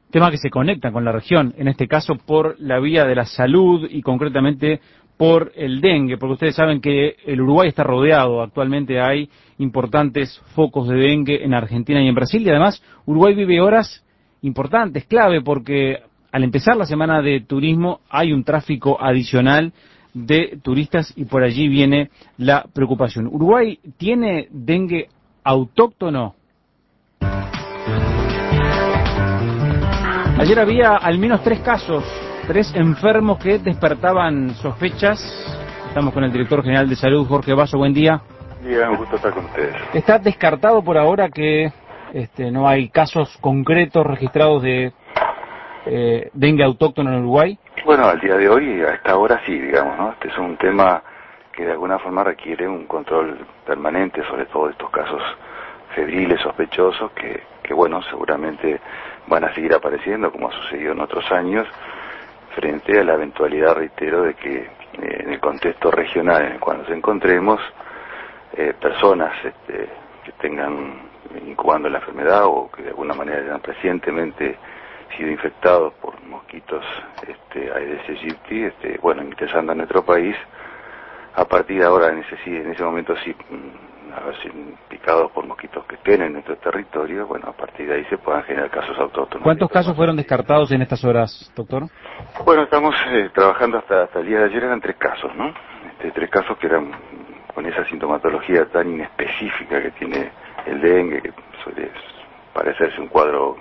temas que se conectan con la región, en este caso por la vía de la salud y concretamente por el dengue, porque ustedes saben que el Uruguay está rodeado, actualmente hay importantes focos de dengue en Argentina y en Brasil, y además Uruguay vive horas importantes, clave, porque al empezar la semana de turismo hay un tráfico adicional de turistas y por allí viene la preocupación. ¿Uruguay tiene dengue autóctono? Ayer había al menos 3 casos, 3 enfermos que despertaban sospechas. Estamos con el director general de salud, Jorge Basso. Buen día. Un gusto estar con ustedes. ¿Está descartado por ahora que no hay casos concretos registrados de dengue autóctono en Uruguay? Bueno, al día de hoy, a esta hora sí, digamos, ¿no? Este es un tema que de alguna forma requiere un control permanente, sobre todo de estos casos febriles, sospechosos, que bueno, seguramente van a seguir apareciendo, como ha sucedido en otros años, frente a la eventualidad, reitero, de que en el contexto regional en el cual nos encontremos, personas que tengan incubando la enfermedad o que de alguna manera hayan recientemente sido infectados por mosquitos Aedes aegypti, bueno, ingresando a nuestro país, a partir de ahora, en ese momento sí, a ver si picados por mosquitos que estén en nuestro territorio, bueno, a partir de ahí se puedan generar casos autóctonos. ¿Cuántos casos fueron descartados en estas horas, doctor? Bueno, estamos trabajando hasta el día de ayer, eran 3 casos, ¿no? 3 casos que eran con esa sintomatología tan inespecífica que tiene el dengue, que suele parecerse un cuadro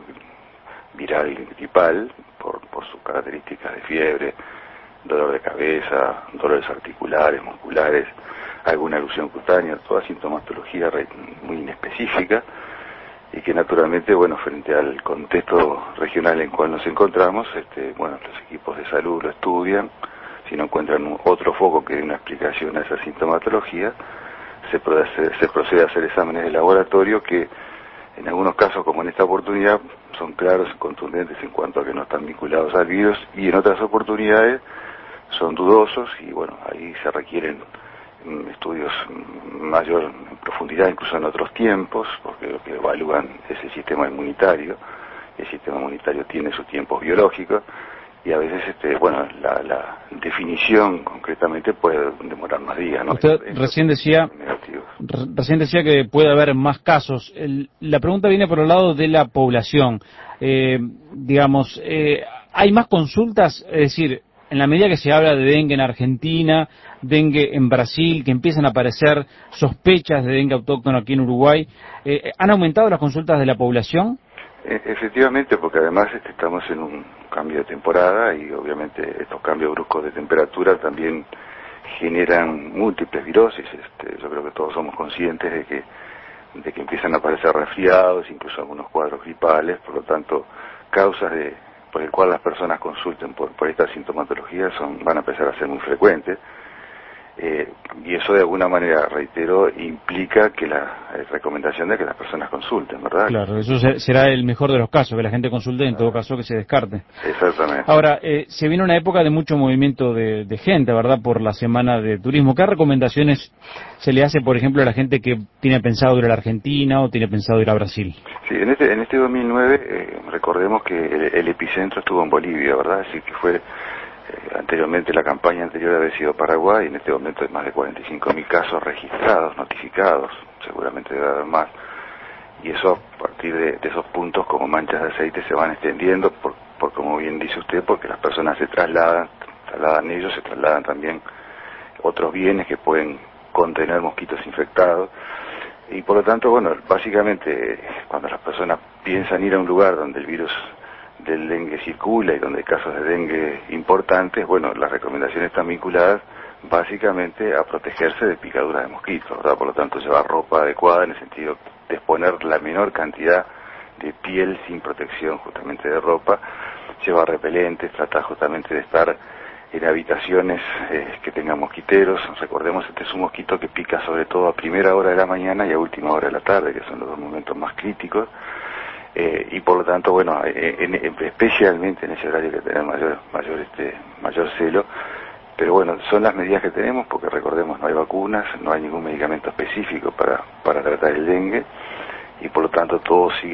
viral gripal por sus características de fiebre, dolor de cabeza, dolores articulares, musculares, alguna erupción cutánea, toda sintomatología muy inespecífica y que naturalmente, bueno, frente al contexto regional en el cual nos encontramos, bueno, los equipos de salud lo estudian, si no encuentran otro foco que dé una explicación a esa sintomatología, se procede a hacer exámenes de laboratorio que en algunos casos, como en esta oportunidad, son claros y contundentes en cuanto a que no están vinculados al virus, y en otras oportunidades son dudosos y bueno, ahí se requieren estudios mayor en profundidad, incluso en otros tiempos, porque lo que evalúan es el sistema inmunitario. El sistema inmunitario tiene sus tiempos biológicos y a veces, bueno, la definición concretamente puede demorar más días, ¿no? Usted recién decía que puede haber más casos. La pregunta viene por el lado de la población. Digamos, ¿hay más consultas? Es decir, en la medida que se habla de dengue en Argentina, dengue en Brasil, que empiezan a aparecer sospechas de dengue autóctono aquí en Uruguay, ¿han aumentado las consultas de la población? Efectivamente, porque además estamos en un cambio de temporada y obviamente estos cambios bruscos de temperatura también generan múltiples virosis. Yo creo que todos somos conscientes de que empiezan a aparecer resfriados, incluso algunos cuadros gripales, por lo tanto, causas por el cual las personas consulten por esta sintomatología van a empezar a ser muy frecuentes. Y eso de alguna manera, reitero, implica que la recomendación de que las personas consulten, ¿verdad? Claro, eso será el mejor de los casos, que la gente consulte, en todo caso que se descarte. Exactamente. Ahora, se viene una época de mucho movimiento de gente, ¿verdad?, por la semana de turismo. ¿Qué recomendaciones se le hace, por ejemplo, a la gente que tiene pensado ir a la Argentina o tiene pensado ir a Brasil? Sí, en este 2009, recordemos que el epicentro estuvo en Bolivia, ¿verdad? Así que fue... anteriormente, la campaña anterior había sido Paraguay, y en este momento hay más de 45.000 casos registrados, notificados, seguramente debe haber más, y eso a partir de esos puntos como manchas de aceite se van extendiendo, por como bien dice usted, porque las personas se trasladan ellos, se trasladan también otros bienes que pueden contener mosquitos infectados, y por lo tanto, bueno, básicamente cuando las personas piensan ir a un lugar donde el virus del dengue circula y donde hay casos de dengue importantes, bueno, las recomendaciones están vinculadas básicamente a protegerse de picaduras de mosquitos, ¿verdad? Por lo tanto, llevar ropa adecuada en el sentido de exponer la menor cantidad de piel sin protección justamente de ropa, llevar repelentes, tratar justamente de estar en habitaciones que tengan mosquiteros. Recordemos, este es un mosquito que pica sobre todo a primera hora de la mañana y a última hora de la tarde, que son los 2 momentos más críticos. Y por lo tanto, bueno, especialmente en ese horario que tenemos mayor celo, pero bueno, son las medidas que tenemos, porque recordemos, no hay vacunas, no hay ningún medicamento específico para tratar el dengue, y por lo tanto todo sigue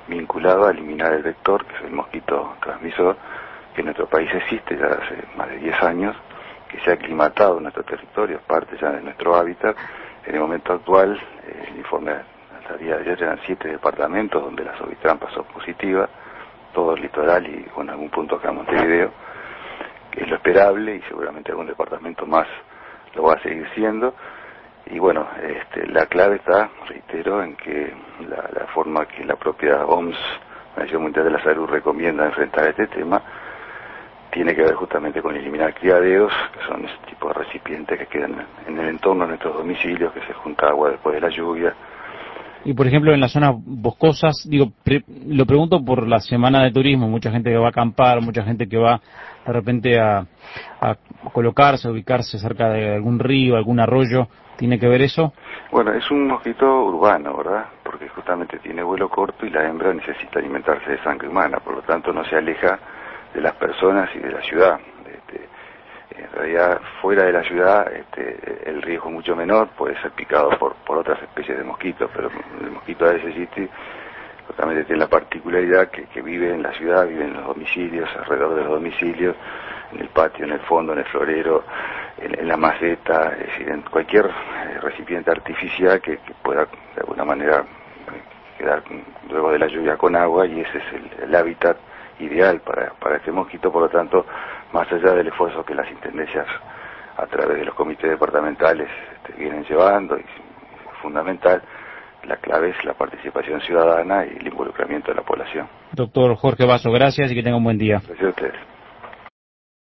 vinculado a eliminar el vector, que es el mosquito transmisor, que en nuestro país existe ya hace más de 10 años, que se ha aclimatado en nuestro territorio, es parte ya de nuestro hábitat. En el momento actual, el informe al día de ayer eran 7 departamentos donde la Sovitran pasó positiva, todo el litoral y con algún punto acá en Montevideo, que es lo esperable, y seguramente algún departamento más lo va a seguir siendo. Y bueno, la clave está, reitero, en que la forma que la propia OMS, Organización Mundial de la Salud, recomienda enfrentar este tema, tiene que ver justamente con eliminar criaderos, que son ese tipo de recipientes que quedan en el entorno de nuestros domicilios, que se junta agua después de la lluvia. Y por ejemplo en las zonas boscosas, lo pregunto por la semana de turismo, mucha gente que va a acampar, mucha gente que va de repente a colocarse, a ubicarse cerca de algún río, algún arroyo, ¿tiene que ver eso? Bueno, es un mosquito urbano, ¿verdad? Porque justamente tiene vuelo corto y la hembra necesita alimentarse de sangre humana, por lo tanto no se aleja de las personas y de la ciudad. En realidad, fuera de la ciudad, el riesgo es mucho menor, puede ser picado por otras especies de mosquitos, pero el mosquito Aedes aegypti justamente tiene la particularidad que vive en la ciudad, vive en los domicilios, alrededor de los domicilios, en el patio, en el fondo, en el florero, en la maceta, es decir, en cualquier recipiente artificial que pueda de alguna manera quedar luego de la lluvia con agua, y ese es el hábitat ideal para este mosquito. Por lo tanto, más allá del esfuerzo que las intendencias a través de los comités departamentales vienen llevando, y es fundamental, la clave es la participación ciudadana y el involucramiento de la población. Doctor Jorge Basso, gracias y que tenga un buen día. Gracias a ustedes.